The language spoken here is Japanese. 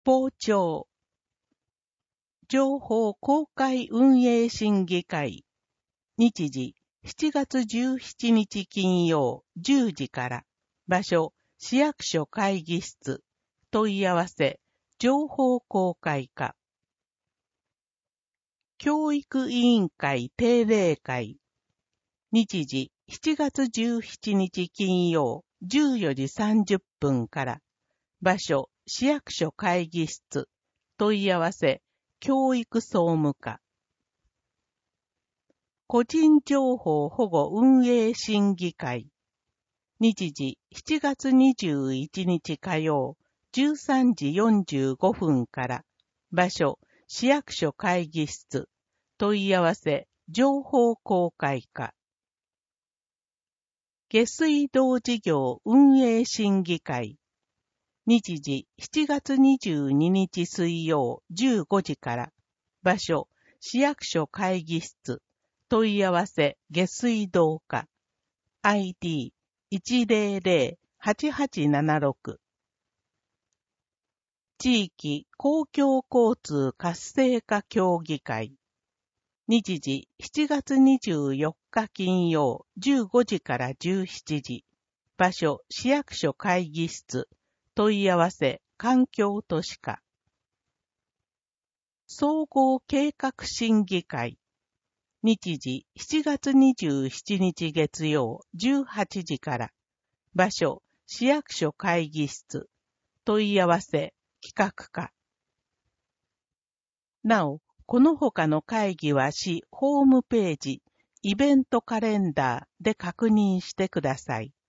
報庁情報公開運営審議会日時7月17日金曜10時から場所市役所会議室問い合わせ情報公開課教育委員会定例会日時7月17日金曜14時30分から場所市役所会議室問い合わせ教育総務課個人情報保護運営審議会日時7月21日火曜13時45分から場所市役所会議室問い合わせ情報公開課下水道事業運営審議会日時7月22日水曜15時から場所市役所会議室問い合わせ下水道課 ID100-8876 地域公共交通活性化協議会日時7月24日金曜15時から17時場所市役所会議室問い合わせ環境都市課総合計画審議会日時7月27日月曜18時から場所市役所会議室問い合わせ企画課なおこの他の会議は市ホームページイベントカレンダーで確認してください。